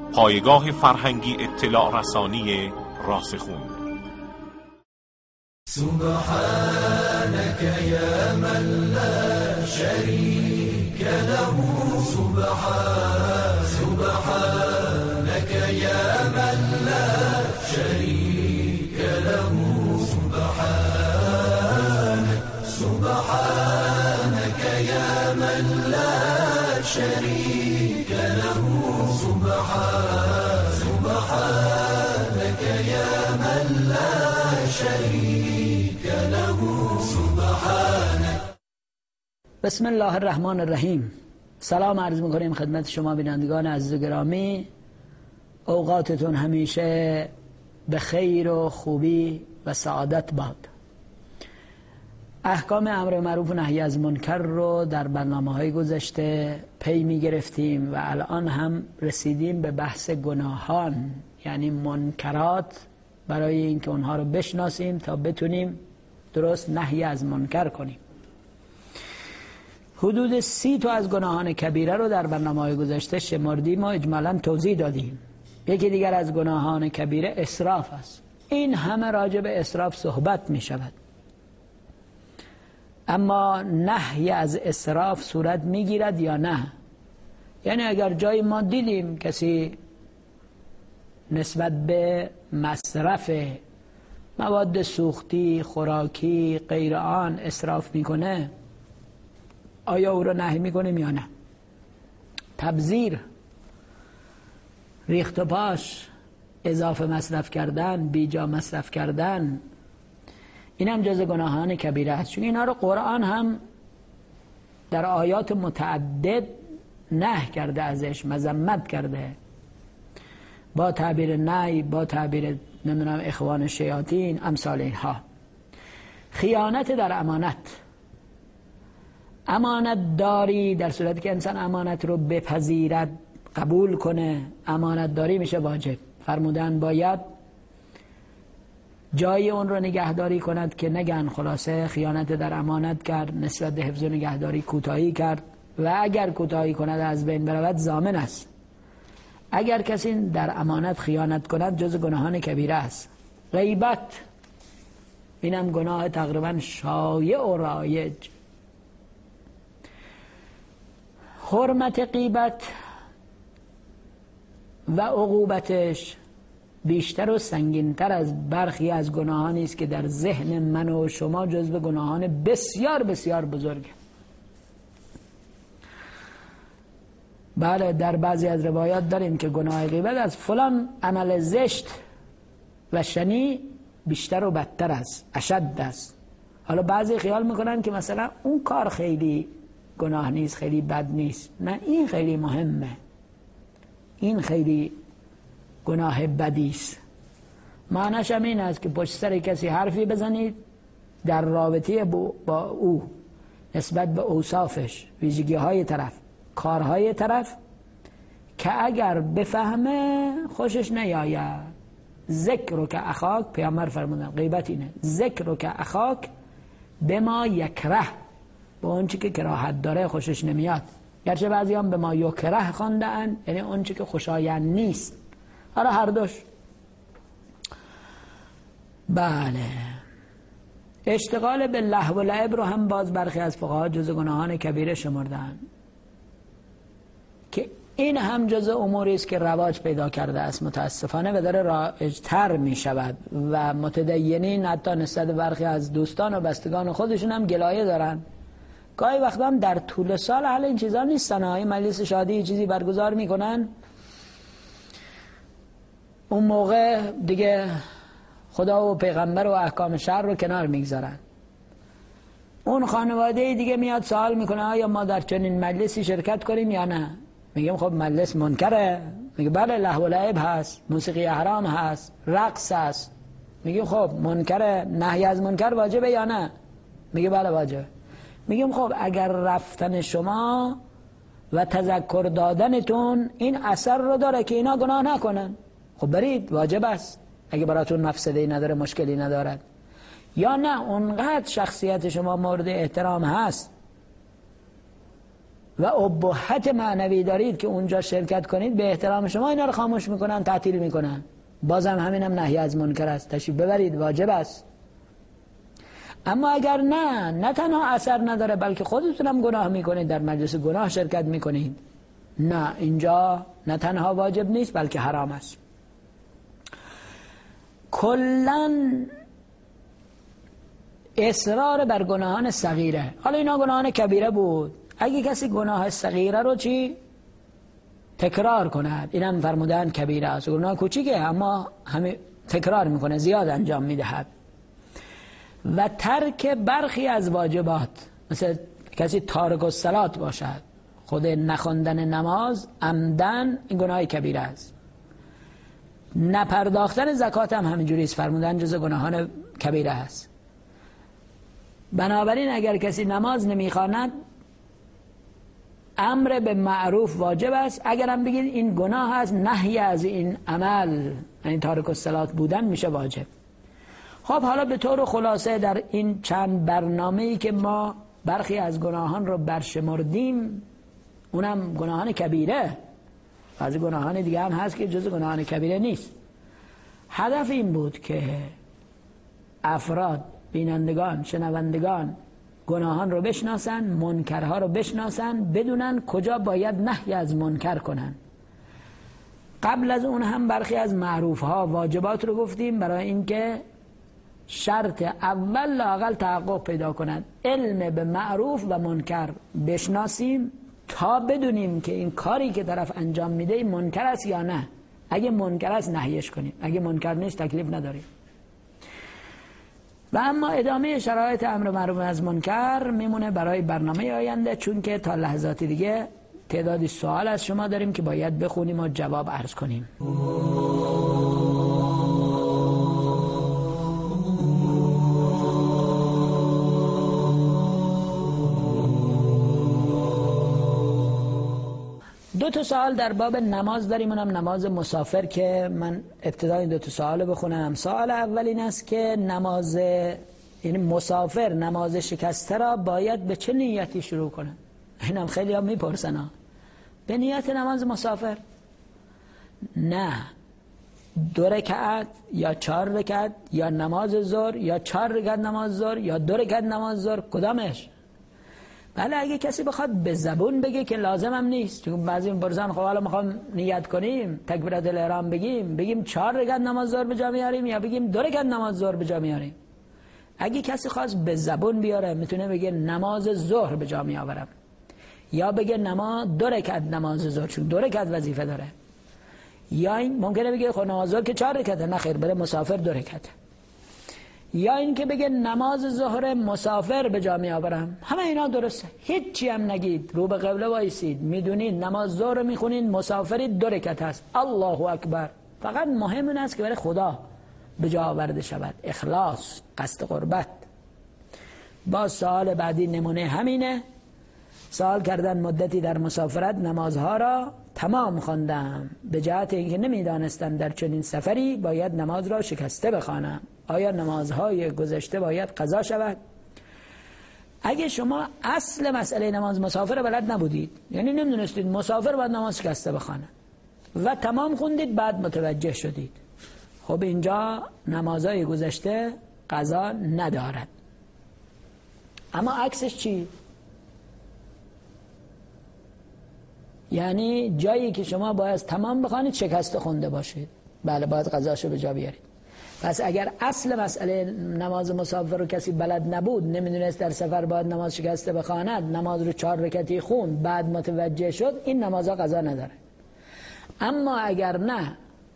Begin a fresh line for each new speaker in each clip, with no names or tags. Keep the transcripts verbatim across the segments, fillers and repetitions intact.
پایگاه فرهنگی اطلاع رسانی راسخون.
سبحانك يا من لا شريك له سبحان سبحانك يا من لا شريك له سبحان سبحانك يا من لا شريك له سبحان سبحانك يا من لا شريك له سبحانك.
بسم الله الرحمن الرحیم. سلام عرض میکنیم خدمت شما بینندگان عزیز و گرامی. اوقاتتون همیشه به خیر و خوبی و سعادت باد. احکام امر معروف و نهی از منکر رو در برنامه‌های گذشته پی می‌گرفتیم و الان هم رسیدیم به بحث گناهان، یعنی منکرات، برای اینکه اونها رو بشناسیم تا بتونیم درست نهی از منکر کنیم. حدود سی تا از گناهان کبیره رو در برنامه‌های گذشته شمردیم و اجمالاً توضیح دادیم. یکی دیگر از گناهان کبیره اسراف است. این همه راجع به اسراف صحبت می شود، اما نهی از اسراف صورت می گیرد یا نه؟ یعنی اگر جای ما دیدیم کسی نسبت به مصرف مواد سوختی، خوراکی، غیر آن اسراف میکنه، آیا او را نهی میکنیم یا نه؟ تبذیر، ریخت و پاش، اضافه مصرف کردن، بیجا مصرف کردن، این هم جز گناهان کبیره است. چون اینا رو قرآن هم در آیات متعدد نهی کرده، ازش مذمت کرده، با تعبیر نهی، با تعبیر نمیدونم اخوان شیاطین، امثال اینها. خیانت در امانت، امانت داری در صورتی که انسان امانت رو بپذیرد، قبول کنه، امانت داری میشه واجب. فرمودن باید جای اون رو نگهداری کند که نگن خلاصه خیانت در امانت کرد، نسبت به حفظ و نگهداری کوتاهی کرد و اگر کوتاهی کند از بین برود ضامن است. اگر کسی در امانت خیانت کند جز گناهان کبیره است. غیبت، اینم گناه تقریبا شایع و رایج. حرمت غیبت و عقوبتش بیشتر و سنگینتر از برخی از گناهانی است که در ذهن من و شما جزو گناهان بسیار بسیار بزرگه. بله، در بعضی از روایات داریم که گناه غیبت از فلان عمل زشت و شنی بیشتر و بدتر است، اشد است. حالا بعضی خیال میکنن که مثلا اون کار خیلی گناه نیست، خیلی بد نیست. نه، این خیلی مهمه، این خیلی گناه بدی است. معنیش هم این است که پشت سر کسی حرفی بزنید در رابطه با او نسبت به اوصافش، ویژگی های طرف، کارهای طرف، که اگر بفهمه خوشش نیاید. ذکر که اخاک، پیامبر فرمودن غیبت اینه، ذکر که اخاک به ما یکره، به اون چی که کراهت داره خوشش نمیاد. گرچه بعضی هم به ما یکره خواندن، یعنی اون چی که خوشایند نیست. حالا هر دوش. بله، اشتغال به لهو و لعب رو هم باز برخی از فقها جز گناهان کبیره شمردن، که این هم جز اموری است که رواج پیدا کرده است متاسفانه و داره رایج‌تر می شود و متدینین حتی نسبت برخی از دوستان و بستگان خودشون هم گلایه دارن. گاهی وقتا هم در طول سال حال این چیزا نیستن، های مجلس شادی چیزی برگزار میکنن، اون موقع دیگه خدا و پیغمبر و احکام شرع رو کنار میگذارن. اون خانواده دیگه میاد سوال میکنه آیا ما در چنین مجلسی شرکت کنیم یا نه؟ میگم خب مجلس منکره. میگه بله، لهو و لعب هست، موسیقی حرام هست، رقص هست. میگیم خب منکره، نهی از منکر واجبه یا نه؟ میگه بله واجبه. میگیم خب اگر رفتن شما و تذکر دادنتون این اثر رو داره که اینا گناه نکنن، خب برید، واجب است. اگه براتون مفسده‌ای نداره، مشکلی ندارد. یا نه، اونقدر شخصیت شما مورد احترام هست و ابهت معنوی دارید که اونجا شرکت کنید، به احترام شما اینا رو خاموش میکنن، تعطیل میکنن. بازم همینم نهی از منکر است، تشریف ببرید، واجب است. اما اگر نه نه تنها اثر نداره بلکه خودتونم گناه میکنید، در مجلس گناه شرکت میکنید، نه اینجا نه تنها واجب نیست بلکه حرام است. کلن اصرار بر گناهان صغیره، حالا اینا گناهان کبیره بود، اگه کسی گناه صغیره رو چی تکرار کند، اینم فرمودن کبیره است، گناه کوچیکه اما همه تکرار میکنه، زیاد انجام میدهد. و ترک برخی از واجبات، مثل کسی تارک الصلات باشد، خود نخواندن نماز عمدن، این گناه کبیره است. نپرداختن زکات هم همینجوری است، فرمودن جز گناهان کبیره است. بنابراین اگر کسی نماز نمیخواند، امر به معروف واجب است. اگرم بگید این گناه است، نهی از این عمل، یعنی تارک الصلات بودن، میشه واجب. خب حالا به طور خلاصه در این چند برنامه‌ای که ما برخی از گناهان رو برشمردیم، اونم گناهان کبیره، بعضی گناهان دیگه هم هست که جز گناهان کبیره نیست. هدف این بود که افراد، بینندگان، شنوندگان گناهان رو بشناسن، منکرها رو بشناسن، بدونن کجا باید نهی از منکر کنن. قبل از اون هم برخی از معروفها، واجبات رو گفتیم برای اینکه شرط اول لااقل تحقق پیدا کنند. علم به معروف و منکر بشناسیم تا بدونیم که این کاری که طرف انجام میده منکر است یا نه. اگه منکر است نهیش کنیم، اگه منکر نیست تکلیف نداریم. و اما ادامه شرایط امر معروف از منکر میمونه برای برنامه آینده، چون که تا لحظاتی دیگه تعدادی سوال از شما داریم که باید بخونیم و جواب عرض کنیم. دو تا سوال در باب نماز داریم، اونم نماز مسافر، که من ابتدا این دو تا سوال بخونم. سوال اول این است که نماز، یعنی مسافر نماز شکسته را باید به چه نیتی شروع کنه؟ اینم خیلی ها میپرسن ها. به نیت نماز مسافر؟ نه، دو رکعت یا چهار رکعت یا نماز ظهر یا چهار رکعت نماز ظهر یا دو رکعت نماز ظهر، کدامش؟ بله اگه کسی بخواد به زبون بگه که لازم هم نیست، چون بعضی میپرسن خب حالا میخوام نیت کنیم تکبیرات الاحرام بگیم بگیم چهار رکعت نماز ظهر به جا میاریم یا بگیم دو رکعت نماز ظهر به جا میاریم. اگه کسی خواست به زبون بیاره میتونه بگه نماز ظهر به جا میآورم، یا بگه نماز دو رکعت نماز ظهر، چون دو رکعت وظیفه داره. یا این ممکنه بگه خب نماز ظهر که چهار رکعته، نه خیر، بره مسافر دو رکعته. یا این که بگه نماز ظهر مسافر به جا میآورم. همه اینا درسته، هیچی هم نگید، رو به قبله وایسید، میدونید نماز ظهر میخونید، مسافرید، دو رکعت هست، الله اکبر. فقط مهم این است که برای خدا به جا آورده شود، اخلاص، قصد قربت. با سوال بعدی نمونه همینه. سوال کردن مدتی در مسافرت نمازها را تمام خواندم، به جهت اینکه نمیدانستم در چنین سفری باید نماز را شکسته بخوانم، آیا نمازهای گذشته باید قضا شود؟ اگه شما اصل مسئله نماز مسافر بلد نبودید، یعنی نمیدونستید مسافر باید نماز شکسته بخوانه و تمام خوندید، بعد متوجه شدید، خب اینجا نمازهای گذشته قضا ندارد. اما عکسش چی؟ یعنی جایی که شما باید تمام بخوانید شکسته خونده باشید، بله باید قضاشو به جا بیارید. پس اگر اصل مسئله نماز مسافر رو کسی بلد نبود، نمیدونست در سفر باید نماز شکسته بخواند، نماز رو چهار رکعتی خوند، بعد متوجه شد، این نمازها قضا نداره. اما اگر نه،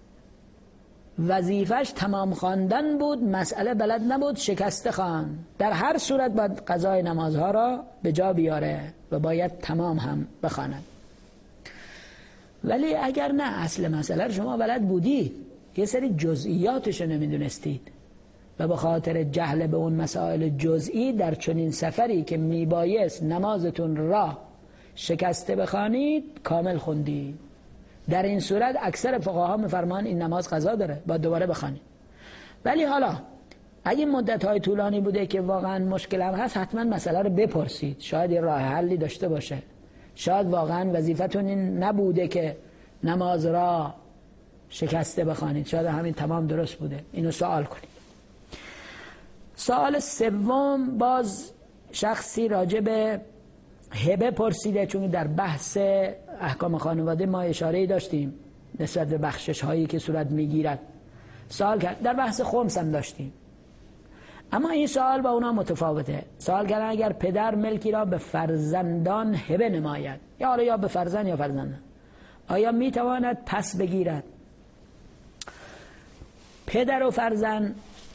وظیفش تمام خواندن بود، مسئله بلد نبود، شکسته خواند، در هر صورت باید قضای نمازها را به جا بیاره و باید تمام هم بخواند. ولی اگر نه، اصل مسئله رو شما بلد بودید، یه سری جزئیاتش رو نمیدونستید و به خاطر جهل به اون مسائل جزئی در چنین سفری که میبایست نمازتون را شکسته بخوانید کامل خوندید، در این صورت اکثر فقها میفرمان این نماز قضا داره، باید دوباره بخوانید. ولی حالا اگه مدت‌های طولانی بوده که واقعا مشکل هم هست، حتما مسئله رو بپرسید، شاید یه راه حلی داشته باشه. شاید واقعا وظیفتون این نبوده که نماز را شکسته بخوانید، شاید همین تمام درست بوده. اینو سوال کنید. سوال سوم باز شخصی راجع به هبه پرسیده، چون در بحث احکام خانواده ما اشاره‌ای داشتیم نسبت به بخشش هایی که صورت میگیرد. سوال کرد، در بحث خمس هم داشتیم، اما این سوال با اونا متفاوته. سوال کردن اگر پدر ملکی را به فرزندان هبه نماید، یا حالا یا به فرزند یا فرزندان، آیا میتواند پس بگیرد؟ پدر و فرزند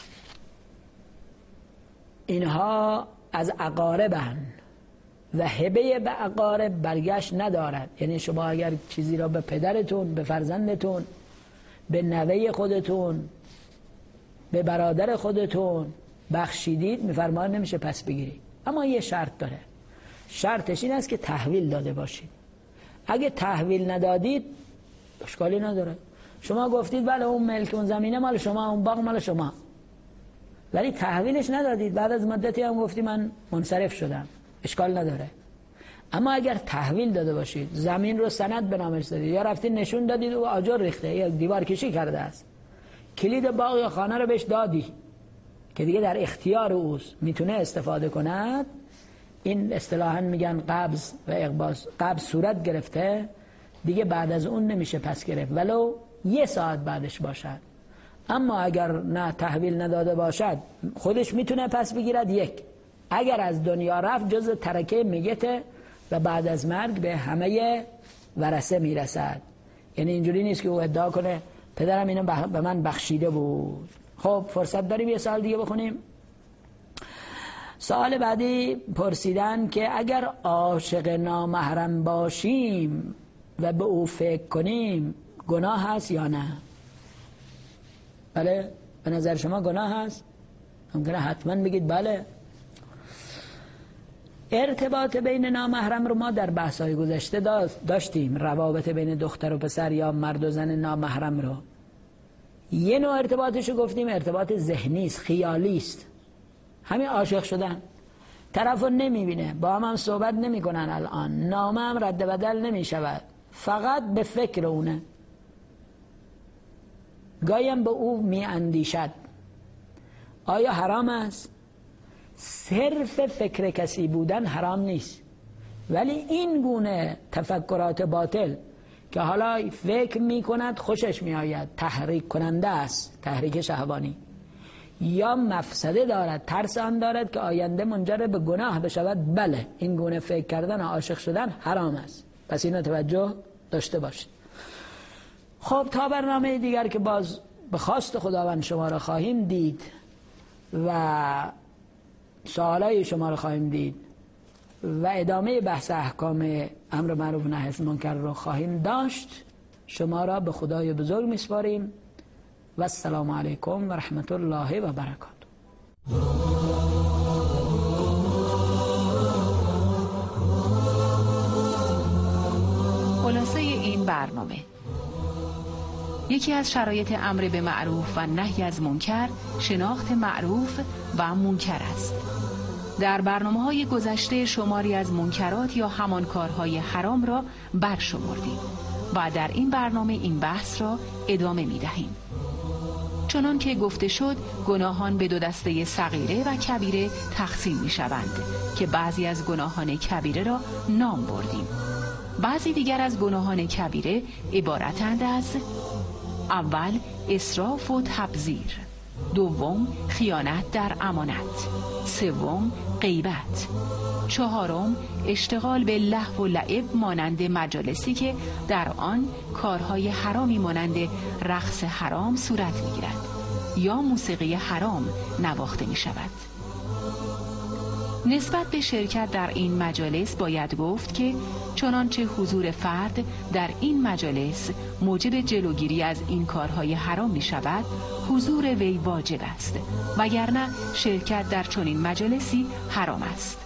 اینها از اقاربن و هبه به اقارب برگشت ندارد. یعنی شما اگر چیزی را به پدرتون، به فرزندتون، به نوه خودتون، به برادر خودتون بخشیدید، میفرمان نمیشه پس بگیرید. اما یه شرط داره. شرطش این است که تحویل داده باشید. اگه تحویل ندادید اشکالی نداره. شما گفتید بله اون ملک، اون زمینه مال شما، اون باغ مال شما، ولی تحویلش ندادید، بعد از مدتی هم گفتی من منصرف شدم، اشکال نداره. اما اگر تحویل داده باشید، زمین رو سند به نامش دادید، یا رفتید نشون دادید و آجر ریخته یا دیوار کشی کرده است، کلید باغ یا خانه رو بهش دادی که دیگه در اختیار اوست، میتونه استفاده کند، این اصطلاحاً میگن قبض و اقباض. قبض صورت گرفته دیگه، بعد از اون نمیشه پس گرفت ولو یه ساعت بعدش باشد. اما اگر نه تحویل نداده باشد، خودش میتونه پس بگیرد. یک، اگر از دنیا رفت جز ترکه میته و بعد از مرگ به همه ورثه میرسد. یعنی اینجوری نیست که او ادعا کنه پدرم اینو به من بخشیده بود. خب فرصت داریم یه سال دیگه بخونیم. سوال بعدی پرسیدن که اگر عاشق نامحرم باشیم و به او فکر کنیم گناه هست یا نه؟ بله، به نظر شما گناه هست؟ ممکنه حتما بگید بله. ارتباط بین نامحرم رو ما در بحث‌های گذشته داشتیم، روابط بین دختر و پسر یا مرد و زن نامحرم رو. یه نوع ارتباطش رو گفتیم ارتباط ذهنی است، خیالی است. همین عاشق شدن، طرف رو نمیبینه، با هم هم صحبت نمی کنن، الان نامه هم رد بدل نمی شود، فقط به فکر اونه، گایم به او می اندیشد. آیا حرام است؟ صرف فکر کسی بودن حرام نیست، ولی این گونه تفکرات باطل که حالا فکر می کند خوشش می آید، تحریک کننده است، تحریک شهوانی، یا مفسده دارد، ترس آن دارد که آینده منجر به گناه بشود، بله این گونه فکر کردن و عاشق شدن حرام است. پس اینو توجه داشته باشید. خب تا برنامه دیگر که باز به خواست خداوند شما را خواهیم دید و سوالای شما را خواهیم دید و ادامه بحث احکام امر معروف و نهی از منکر را خواهیم داشت، شما را به خدای بزرگ میسپاریم و السلام علیکم و رحمت الله و برکاته.
خلاصه این برنامه: یکی از شرایط امر به معروف و نهی از منکر شناخت معروف و منکر است. در برنامه‌های گذشته شماری از منکرات یا همان کارهای حرام را برشمردیم و در این برنامه این بحث را ادامه می‌دهیم. چنان که گفته شد گناهان به دو دسته صغیره و کبیره تقسیم می‌شوند که بعضی از گناهان کبیره را نام بردیم. بعضی دیگر از گناهان کبیره عبارتند از: اول اسراف و تبذیر، دوم خیانت در امانت، سوم غیبت، چهارم اشتغال به لهو و لعب مانند مجالسی که در آن کارهای حرامی مانند رقص حرام صورت می‌گیرد یا موسیقی حرام نواخته می‌شود. نسبت به شرکت در این مجالس باید گفت که چنانچه حضور فرد در این مجالس موجب جلوگیری از این کارهای حرام می شود، حضور وی واجب است، وگرنه شرکت در چنین مجالسی حرام است.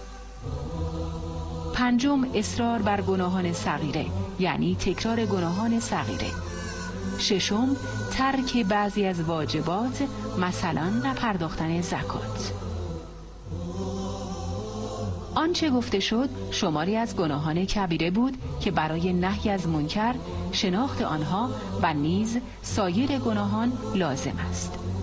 پنجم اصرار بر گناهان صغیره، یعنی تکرار گناهان صغیره. ششم ترک بعضی از واجبات، مثلا نپرداختن زکات. آنچه گفته شد شماری از گناهان کبیره بود که برای نهی از منکر شناخت آنها و نیز سایر گناهان لازم است.